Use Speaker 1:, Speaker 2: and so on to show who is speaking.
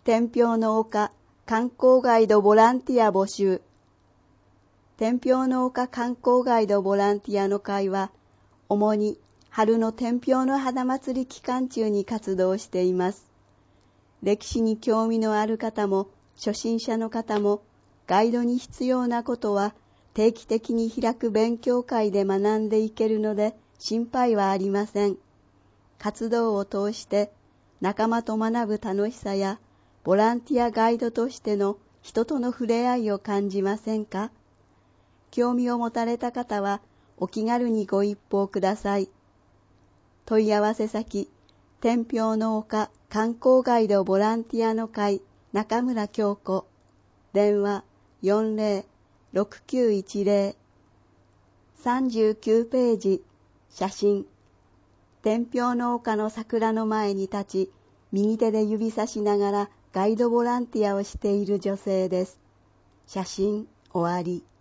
Speaker 1: 天平の丘観光ガイドボランティア募集。天平の丘観光ガイドボランティアの会は、主に春の天平の花祭り期間中に活動しています。歴史に興味のある方も、初心者の方も、ガイドに必要なことは、定期的に開く勉強会で学んでいけるので、心配はありません。活動を通して、仲間と学ぶ楽しさや、ボランティアガイドとしての人との触れ合いを感じませんか？興味を持たれた方は、お気軽にご一報ください。問い合わせ先、天平の丘観光ガイドボランティアの会中村京子。電話40-6910。39ページ。写真。天平の丘の桜の前に立ち、右手で指さしながらガイドボランティアをしている女性です。写真終わり。